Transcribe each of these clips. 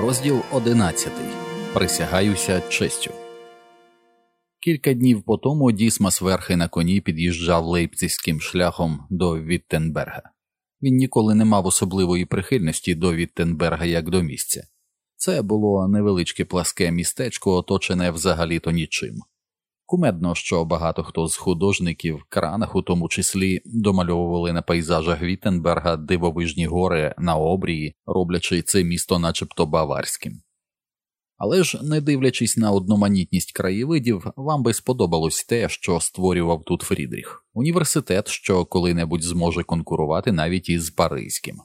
Розділ 11. Присягаюся честю. Кілька днів по тому Дісмас верхи на коні під'їжджав лейпцизьким шляхом до Віттенберга. Він ніколи не мав особливої прихильності до Віттенберга як до місця. Це було невеличке пласке містечко, оточене взагалі-то нічим. Кумедно, що багато хто з художників, Кранах у тому числі, домальовували на пейзажах Віттенберга дивовижні гори на обрії, роблячи це місто начебто баварським. Але ж, не дивлячись на одноманітність краєвидів, вам би сподобалось те, що створював тут Фрідріх – університет, що коли-небудь зможе конкурувати навіть із Паризьким.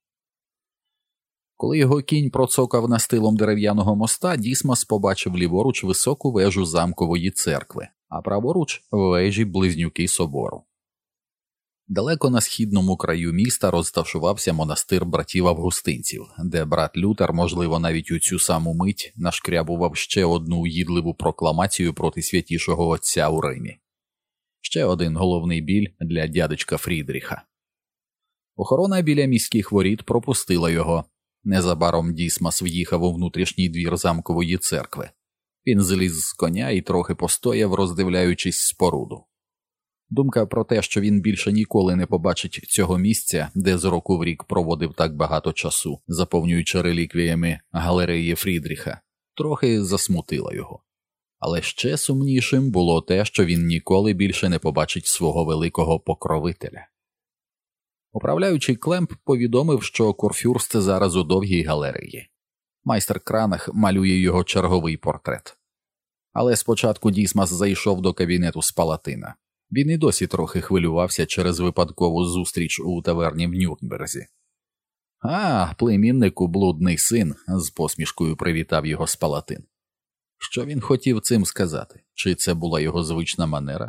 Коли його кінь процокав настилом дерев'яного моста, Дісмас побачив ліворуч високу вежу замкової церкви, а праворуч – вежі-близнюки собору. Далеко на східному краю міста розташувався монастир братів-августинців, де брат Лютер, можливо, навіть у цю саму мить, нашкрябував ще одну уїдливу прокламацію проти святішого отця у Римі. Ще один головний біль для дядечка Фрідріха. Охорона біля міських воріт пропустила його. Незабаром Дісмас в'їхав у внутрішній двір замкової церкви. Він зліз з коня і трохи постояв, роздивляючись споруду. Думка про те, що він більше ніколи не побачить цього місця, де з року в рік проводив так багато часу, заповнюючи реліквіями галереї Фрідріха, трохи засмутила його. Але ще сумнішим було те, що він ніколи більше не побачить свого великого покровителя. Управляючий Клемп повідомив, що Курфюрст зараз у довгій галереї. Майстер Кранах малює його черговий портрет. Але спочатку Дісмас зайшов до кабінету Спалатина. Він і досі трохи хвилювався через випадкову зустріч у таверні в Нюрнберзі. «А, племіннику, блудний син», – з посмішкою привітав його Спалатин. Що він хотів цим сказати? Чи це була його звична манера?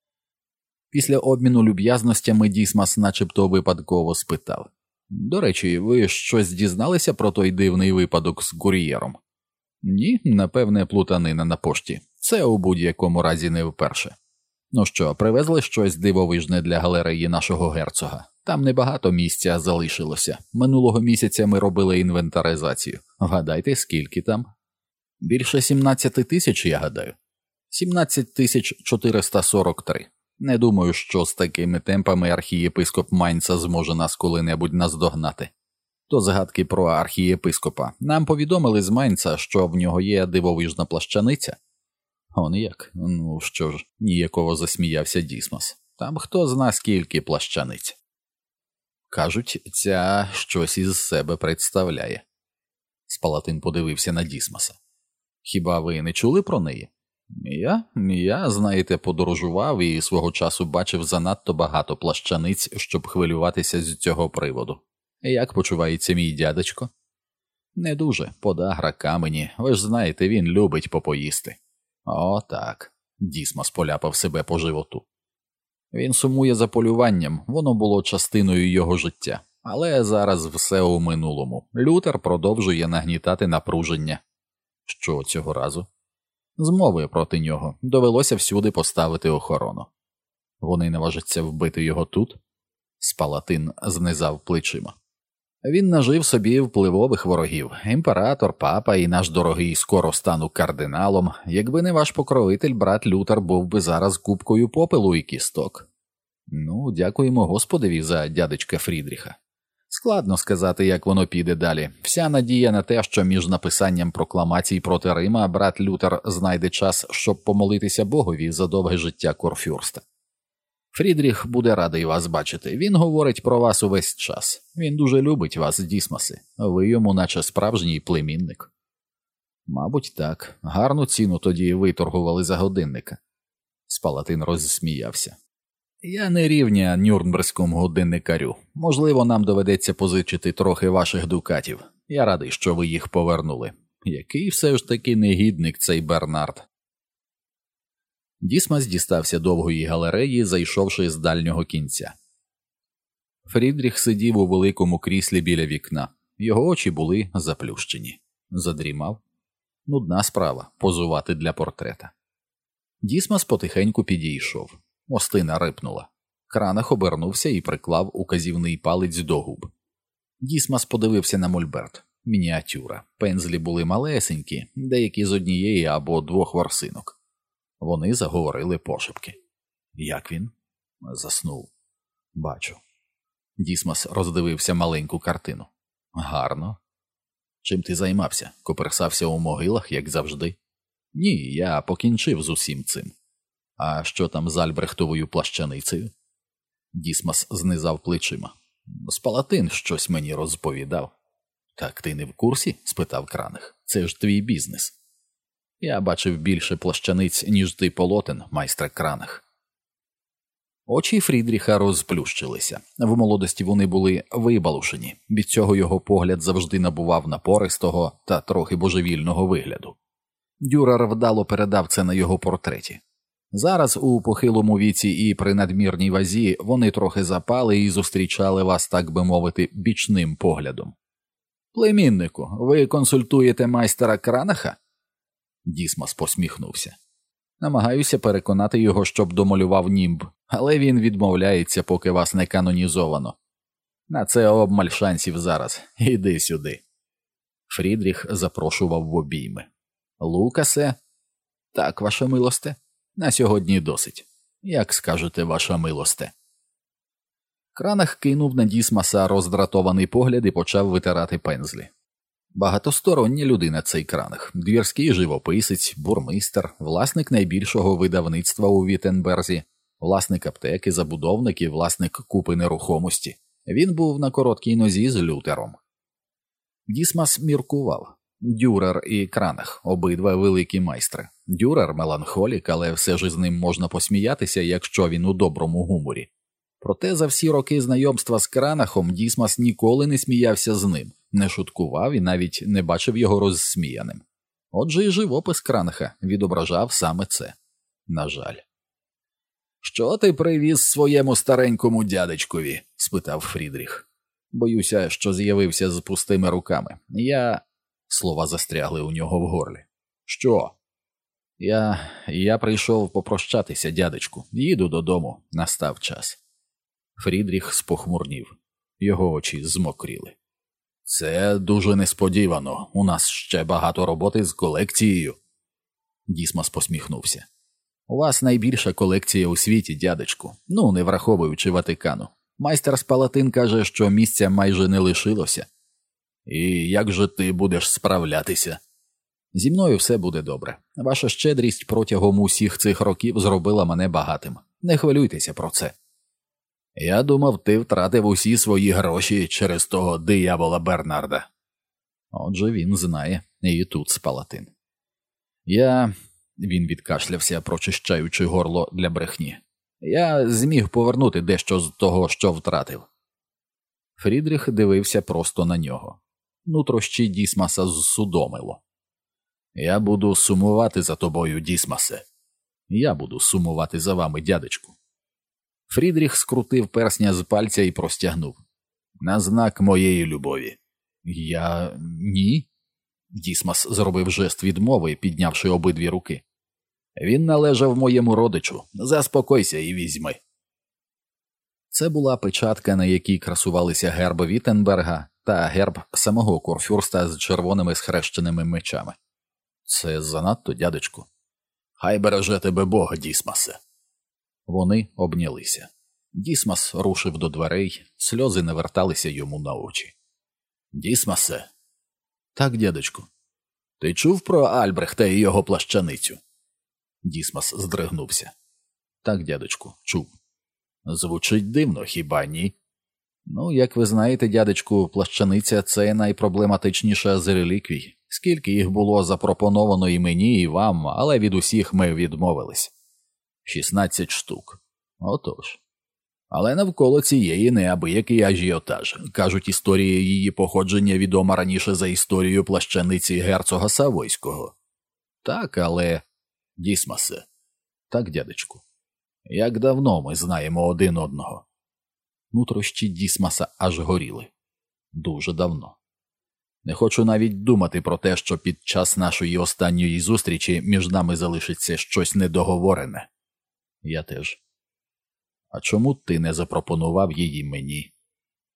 Після обміну люб'язностями Дісмас начебто випадково спитав. «До речі, ви щось дізналися про той дивний випадок з кур'єром?» «Ні, напевне, плутанина на пошті. Це у будь-якому разі не вперше». «Ну що, привезли щось дивовижне для галереї нашого герцога? Там небагато місця залишилося. Минулого місяця ми робили інвентаризацію. Вгадайте, скільки там?» «Більше 17 тисяч, я гадаю». «17 443. Не думаю, що з такими темпами архієпископ Майнца зможе нас коли-небудь наздогнати». До згадки про архієпископа. Нам повідомили з Майнца, що в нього є дивовижна плащаниця. «Он як? Ну що ж», – ніяково засміявся Дісмас. «Там хто зна скільки плащаниць». «Кажуть, ця щось із себе представляє». Спалатин подивився на Дісмаса. «Хіба ви не чули про неї?» Я, знаєте, подорожував і свого часу бачив занадто багато плащаниць, щоб хвилюватися з цього приводу. Як почувається мій дядечко?» «Не дуже, подагра камені, ви ж знаєте, він любить попоїсти». «О, так», – Дісмас поляпав себе по животу. «Він сумує за полюванням, воно було частиною його життя. Але зараз все у минулому. Лютер продовжує нагнітати напруження». «Що цього разу?» «Змови проти нього. Довелося всюди поставити охорону». «Вони наважаться вбити його тут?» Спалатин знизав плечима. «Він нажив собі впливових ворогів. Імператор, папа і наш дорогий скоро стану кардиналом. Якби не ваш покровитель, брат Лютер був би зараз купкою попелу і кісток». «Ну, дякуємо Господеві за дядечка Фрідріха». «Складно сказати, як воно піде далі. Вся надія на те, що між написанням прокламацій проти Рима брат Лютер знайде час, щоб помолитися Богові за довге життя Курфюрста. Фрідріх буде радий вас бачити. Він говорить про вас увесь час. Він дуже любить вас, Дісмаси. Ви йому наче справжній племінник». «Мабуть, так. Гарну ціну тоді виторгували за годинника». Спалатин розсміявся. «Я не рівня нюрнберзькому годинникарю. Можливо, нам доведеться позичити трохи ваших дукатів. Я радий, що ви їх повернули. Який все ж таки негідник цей Бернард». Дісмас дістався довгої галереї, зайшовши з дальнього кінця. Фрідріх сидів у великому кріслі біля вікна. Його очі були заплющені. Задрімав. Нудна справа – позувати для портрета. Дісмас потихеньку підійшов. Мостина рипнула. Кранах обернувся і приклав указівний палець до губ. Дісмас подивився на мольберт. Мініатюра. Пензлі були малесенькі, деякі з однієї або двох ворсинок. Вони заговорили пошепки. Як він? Заснув. Бачу. Дісмос роздивився маленьку картину. Гарно. Чим ти займався? Коперсався у могилах, як завжди? Ні, я покінчив з усім цим. А що там з Альбрехтовою плащаницею? Дісмос знизав плечима. Спалатин щось мені розповідав. Так ти не в курсі? Спитав Кранах. Це ж твій бізнес. Я бачив більше плащаниць, ніж ти полотен, майстре Кранах. Очі Фрідріха розплющилися. В молодості вони були вибалушені. Від цього його погляд завжди набував напористого та трохи божевільного вигляду. Дюрер вдало передав це на його портреті. Зараз у похилому віці і при надмірній вазі вони трохи запали і зустрічали вас, так би мовити, бічним поглядом. «Племіннику, ви консультуєте майстера Кранаха?» Дісмос посміхнувся. Намагаюся переконати його, щоб домалював німб, але він відмовляється, поки вас не канонізовано. На це обмаль шансів зараз. Іди сюди. Фрідріх запрошував в обійми. Лукасе? Так, ваша милосте. На сьогодні досить. Як скажете, ваша милосте. Кранах кинув на Дісмоса роздратований погляд і почав витирати пензлі. Багатостороння людина цей Кранах. Двірський живописець, бурмистер, власник найбільшого видавництва у Віттенберзі, власник аптеки, забудовник і власник купи нерухомості. Він був на короткій нозі з Лютером. Дісмос міркував. Дюрер і Кранах – обидва великі майстри. Дюрер – меланхолік, але все ж із ним можна посміятися, якщо він у доброму гуморі. Проте за всі роки знайомства з Кранахом Дісмос ніколи не сміявся з ним, не шуткував і навіть не бачив його розсміяним. Отже, і живопис Кранаха відображав саме це. На жаль. «Що ти привіз своєму старенькому дядечкові?» – спитав Фрідріх. «Боюся, що з'явився з пустими руками. Слова застрягли у нього в горлі. «Що?» Я прийшов попрощатися, дядечку. Їду додому. Настав час». Фрідріх спохмурнів. Його очі змокріли. «Це дуже несподівано. У нас ще багато роботи з колекцією». Дісмос посміхнувся. «У вас найбільша колекція у світі, дядечку. Не враховуючи Ватикану. Майстер Спалатин каже, що місця майже не лишилося». «І як же ти будеш справлятися?» «Зі мною все буде добре. Ваша щедрість протягом усіх цих років зробила мене багатим. Не хвилюйтеся про це». «Я думав, ти втратив усі свої гроші через того диявола Бернарда». Отже, він знає, і тут Спалатин. Він відкашлявся, прочищаючи горло для брехні. «Я зміг повернути дещо з того, що втратив». Фрідріх дивився просто на нього. Нутрощі Дісмоса зсудомило. «Я буду сумувати за тобою, Дісмосе». «Я буду сумувати за вами, дядечку». Фрідріх скрутив персня з пальця і простягнув. «На знак моєї любові». Ні?» Дісмос зробив жест відмови, піднявши обидві руки. «Він належав моєму родичу. Заспокойся і візьми». Це була печатка, на якій красувалися герб Віттенберга та герб самого Курфюрста з червоними схрещеними мечами. «Це занадто, дядечку». «Хай береже тебе Бог, Дісмосе». Вони обнялися. Дісмос рушив до дверей, сльози наверталися йому на очі. «Дісмосе?» «Так, дядечку». «Ти чув про Альбрехта і його плащаницю?» Дісмос здригнувся. «Так, дядечку, чув». «Звучить дивно, хіба ні?» Як ви знаєте, дядечку, плащаниця – це найпроблематичніша з реліквій. Скільки їх було запропоновано і мені, і вам, але від усіх ми відмовились. 16 штук. Отож. Але навколо цієї неабиякий ажіотаж. Кажуть, історія її походження відома раніше за історію плащаниці герцога Савойського. Так, але... Дісмосе. Так, дядечку. Як давно ми знаємо один одного? Нутрощі Дісмоса аж горіли. Дуже давно. Не хочу навіть думати про те, що під час нашої останньої зустрічі між нами залишиться щось недоговорене. Я теж. А чому ти не запропонував її мені?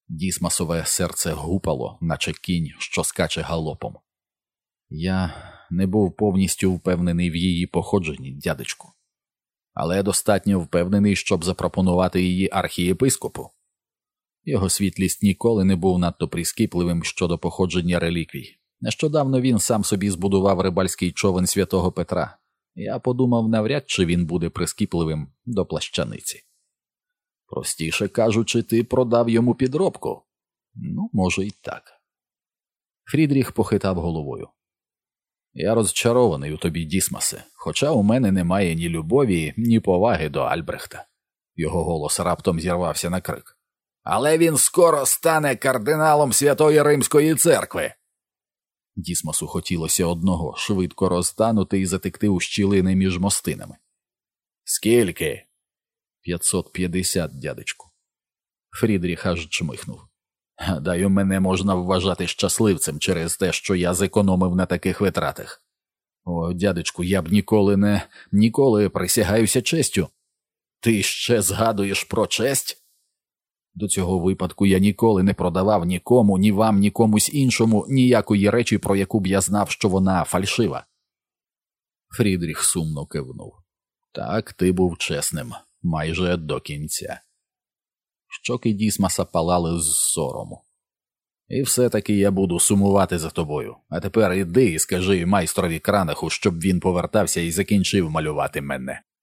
Дісмасове серце гупало, наче кінь, що скаче галопом. Я не був повністю впевнений в її походженні, дядечку. Але достатньо впевнений, щоб запропонувати її архієпископу. Його світлість ніколи не був надто прискіпливим щодо походження реліквій. Нещодавно він сам собі збудував рибальський човен святого Петра. Я подумав, навряд чи він буде прискіпливим до плащаниці. Простіше кажучи, ти продав йому підробку. Ну, може й так. Фрідріх похитав головою. Я розчарований у тобі, Дісмасе, хоча у мене немає ні любові, ні поваги до Альбрехта. Його голос раптом зірвався на крик. Але він скоро стане кардиналом Святої Римської церкви. Дісмасу хотілося одного – швидко розтанути і затекти у щілини між мостинами. Скільки? 550, дядечку. Фрідріх аж чмихнув. Гадаю, мене можна вважати щасливцем через те, що я зекономив на таких витратах. О, дядечку, я б ніколи присягаюся честю. Ти ще згадуєш про честь? До цього випадку я ніколи не продавав нікому, ні вам, ні комусь іншому ніякої речі, про яку б я знав, що вона фальшива. Фрідріх сумно кивнув. Так, ти був чесним, майже до кінця. Щоки Дісмаса палали з сорому. І все-таки я буду сумувати за тобою. А тепер іди і скажи майстрові Кранаху, щоб він повертався і закінчив малювати мене.